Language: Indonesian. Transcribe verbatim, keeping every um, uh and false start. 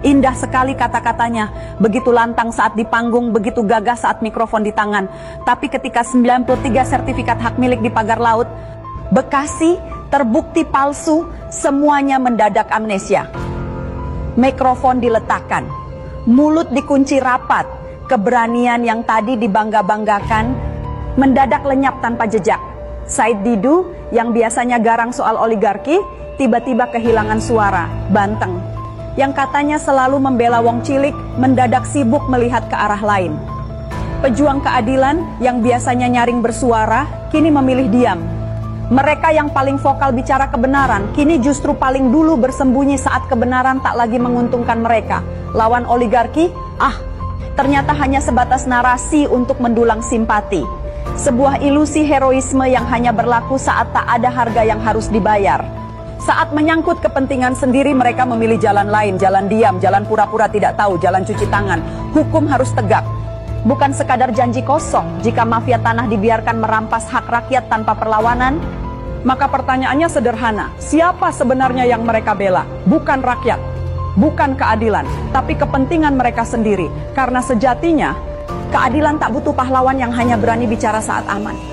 Indah sekali kata-katanya, begitu lantang saat di panggung, begitu gagah saat mikrofon di tangan. Tapi ketika sembilan puluh tiga sertifikat hak milik di pagar laut, Bekasi terbukti palsu, semuanya mendadak amnesia. Mikrofon diletakkan, mulut dikunci rapat, keberanian yang tadi dibangga-banggakan mendadak lenyap tanpa jejak. Said Didu yang biasanya garang soal oligarki, tiba-tiba kehilangan suara, banteng. Yang katanya selalu membela wong cilik, mendadak sibuk melihat ke arah lain. Pejuang keadilan yang biasanya nyaring bersuara, kini memilih diam. Mereka yang paling vokal bicara kebenaran, kini justru paling dulu bersembunyi saat kebenaran tak lagi menguntungkan mereka. Lawan oligarki, ah, ternyata hanya sebatas narasi untuk mendulang simpati. Sebuah ilusi heroisme yang hanya berlaku saat tak ada harga yang harus dibayar. Saat menyangkut kepentingan sendiri, mereka memilih jalan lain, jalan diam, jalan pura-pura tidak tahu, jalan cuci tangan. Hukum harus tegak. Bukan sekadar janji kosong. Jika mafia tanah dibiarkan merampas hak rakyat tanpa perlawanan, maka pertanyaannya sederhana. Siapa sebenarnya yang mereka bela? Bukan rakyat, bukan keadilan, tapi kepentingan mereka sendiri. Karena sejatinya, keadilan tak butuh pahlawan yang hanya berani bicara saat aman.